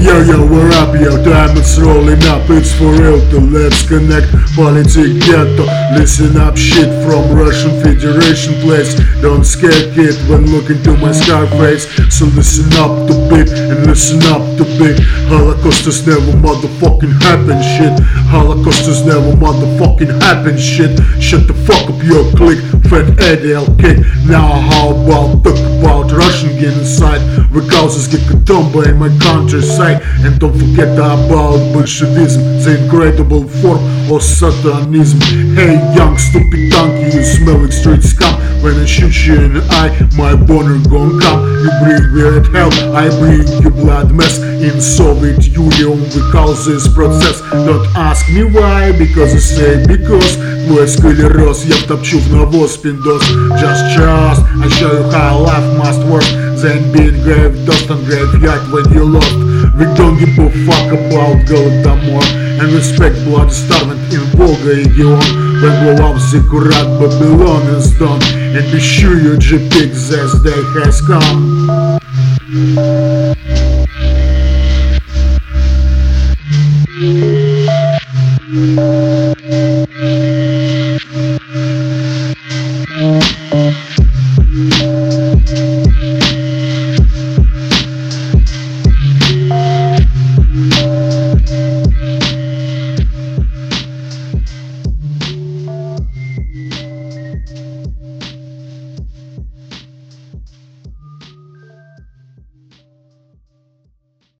Yo, we're up, yo, time it's rolling up, it's for real, to let's connect, politic ghetto. Listen up, shit from Russian Federation place. Don't scare kid when looking to my scar face. So listen up to big and listen up to big. Holocaust has never motherfucking happened, shit. Holocaust has never motherfucking happened, shit. Shut the fuck up, your click, Fat Eddie LK. Now how about talk about Russian genocide? Recalls get Katomba in my countryside. And don't forget about Bolshevism, the incredible form of Satanism. Hey young stupid donkey, you smelling straight scum. When I shoot you in the eye, my boner gon' come. You bring me at hell, I bring you blood mess. In Soviet Union we call this process. Don't ask me why, because I say because. Твой склероз, я втопчу в навоз пиндос. Just trust, I show you how life must work. Then being grave dust and graveyard when you lost. We don't give a fuck about Голодомор. And respect blood starving in Volga регион. When blow up Zikurat, Babylon is done. And be sure your JPEG this day has come.